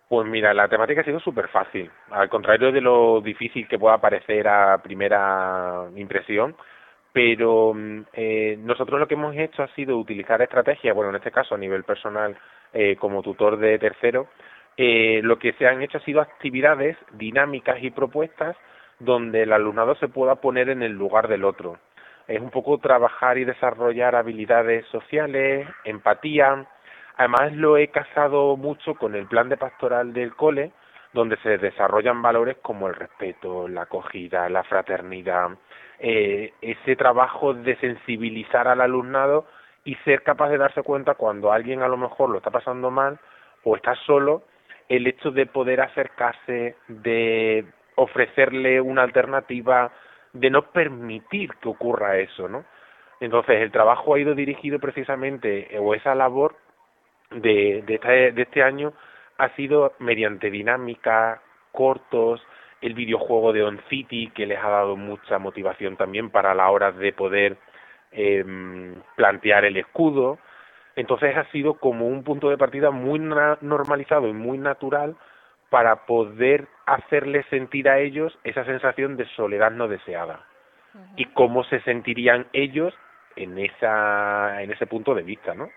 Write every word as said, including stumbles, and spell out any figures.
Pues mira, la temática ha sido súper fácil. Al contrario de lo difícil que pueda parecer a primera impresión, pero mm, eh, nosotros lo que hemos hecho ha sido utilizar estrategias, bueno, en este caso a nivel personal, eh, como tutor de tercero, eh, lo que se han hecho ha sido actividades dinámicas y propuestas donde el alumnado se pueda poner en el lugar del otro. Es un poco trabajar y desarrollar habilidades sociales, empatía. Además lo he casado mucho con el plan de pastoral del cole, donde se desarrollan valores como el respeto, la acogida, la fraternidad, eh, ese trabajo de sensibilizar al alumnado y ser capaz de darse cuenta cuando alguien a lo mejor lo está pasando mal o está solo, el hecho de poder acercarse, de ofrecerle una alternativa, de no permitir que ocurra eso, ¿no? Entonces el trabajo ha ido dirigido precisamente, o esa labor de, de, este, de este año ha sido mediante dinámica, cortos, el videojuego de On City, que les ha dado mucha motivación también para la hora de poder eh, plantear el escudo. Entonces ha sido como un punto de partida muy na normalizado y muy natural para poder hacerles sentir a ellos esa sensación de soledad no deseada y Ujú. cómo se sentirían ellos en esa en ese punto de vista, ¿no?